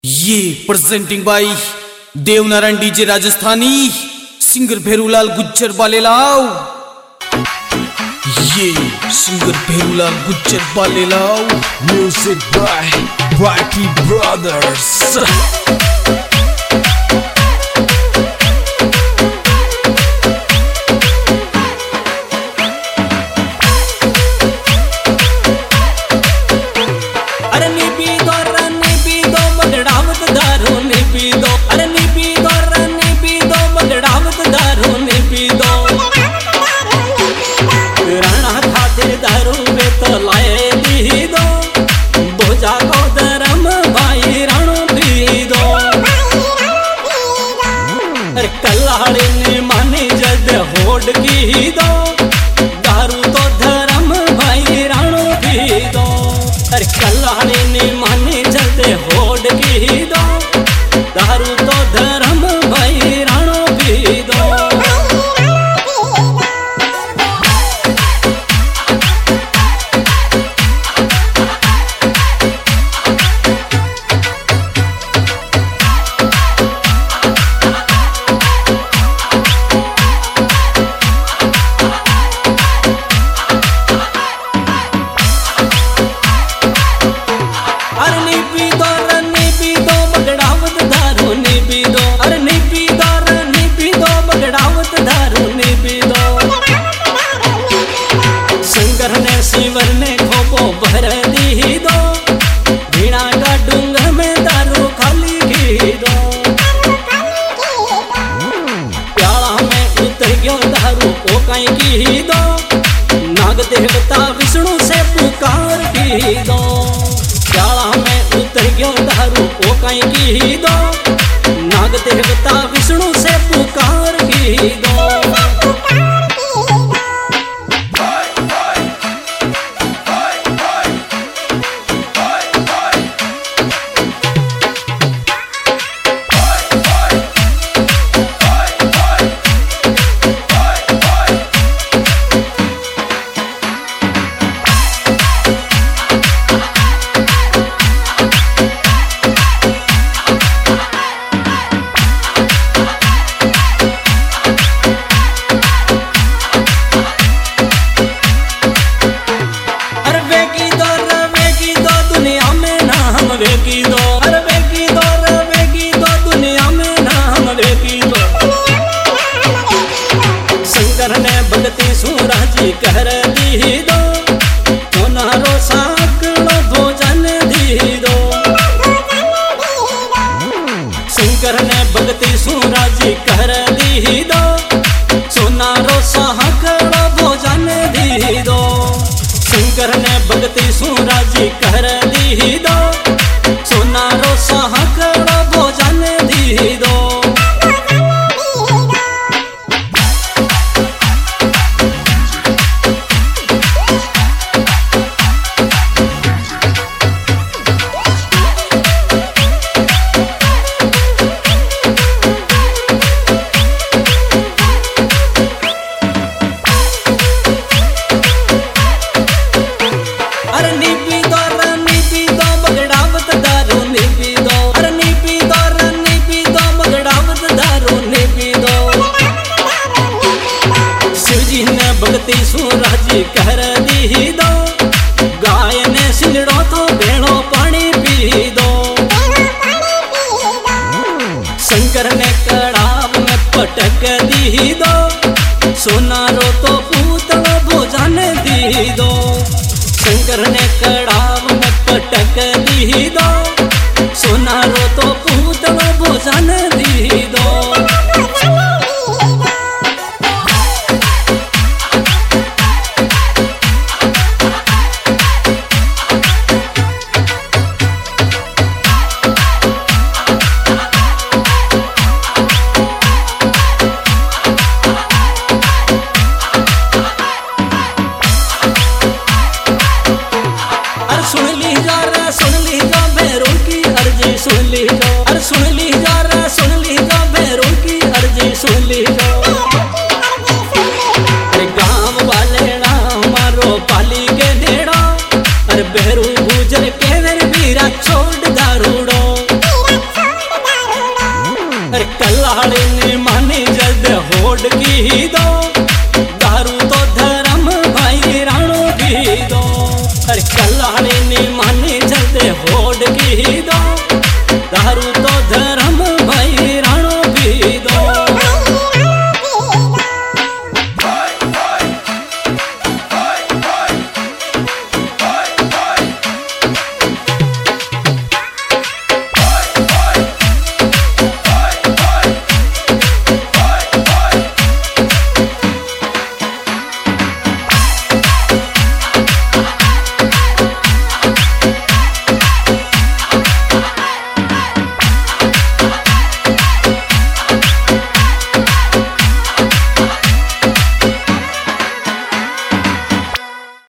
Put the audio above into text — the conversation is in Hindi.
ये presenting by Devnarayan DJ Rajasthani singer Bherulal Gujjar Balelav. ये singer Bherulal Gujjar Balelav. Music by Waki brothers. कल्हाड़ी ने मानी जद होड़ की दो, दारू तो धर्म भाई राणो भी दो। अरे कल्हाड़ी ने मानी जद होड़ की दो, दारू तो धर्म भाई राणो भी दो। शिवर ने खोपो भर दी दो, भीड़ा का डूंगर में दारू खाली की दो। प्याला में उतर गयो दारू ओ कहीं की दो, नाग देवता विष्णु से पुकार की दो। प्याला में उतर गयो दारू ओ कहीं की दो, नाग देवता विष्णु से पुकार की दो। सूराजी कर दी दो, सोनारो साकड़ो भोजन दी दो। शंकर ने भक्ति सूराजी कर दी दो, सोनारो साकड़ो भोजन दी दो। शंकर ने भक्ति सूराजी कर दी दो, सोनारो साकड़ो भोजन दी दो। भक्ति सूराजी कर दी दो, गाय ने सिंगड़ो तो भेड़ो पानी पी दो। शंकर ने कड़ाव में पटक दी दो, सोनारो तो पूतलो भोजन दी दो। शंकर ने कड़ाव में पटक दी दो, सोनारो तो पूतलो भोजन दी दो। सुन ली जा भैरों की अर्जी सुन ली जा, अरे सुन ली जा भैरों की अर्जी सुन ली जा। अरे गाँव वाले मारो पाली के नेड़ा, अरे भैरू गुजर के मेरे वीरा छोड़ दारूड़ो। लाड़ी